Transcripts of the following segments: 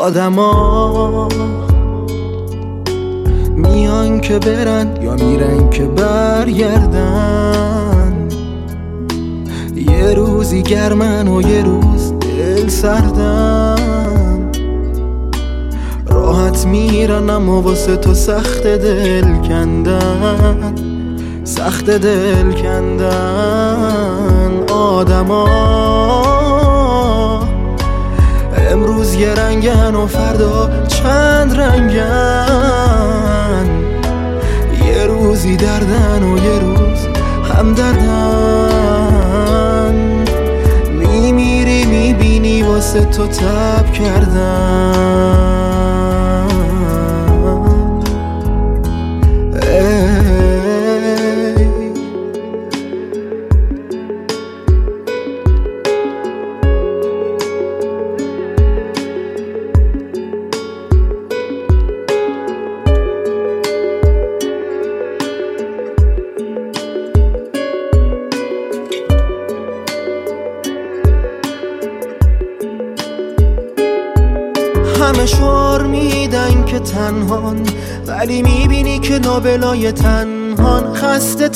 آدما میان که برن یا میرن که برگردن، یه روزی گرمن و یه روز دل سردن. راحت میرن اما واسه تو سخت دل کندن، سخت دل کندن. آدما امروز یه رنگن و فردا چند رنگن، یه روزی دردن و یه روز هم دردن. میمیری میبینی واسه تو تب کردن. همه شعار میدن که تنهان، ولی میبینی که لابلای تنهان. خسته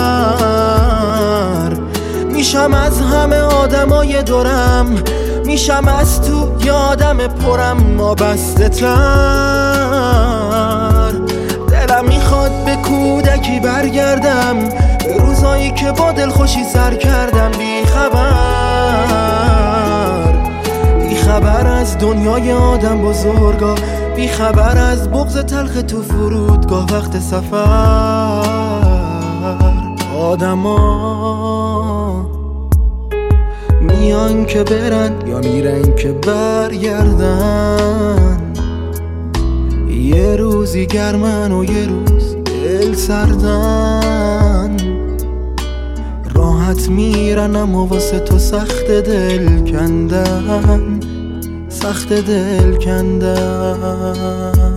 تر میشم از همه آدمای دورم، میشم از تو یادم پرم وابسته تر. دلم میخواد به کودکی برگردم، به روزایی که با دلخوشی سر کردم. بیخبر از دنیای آدم بزرگا، بیخبر از بغض تلخ تو فرودگاه وقت سفر. آدما میان که برن یا میرن که برگردن، یه روزی گرمن و یه روز دل سردن. راحت میرن اما واسه تو سخت دل کندن، سخت دل کندن.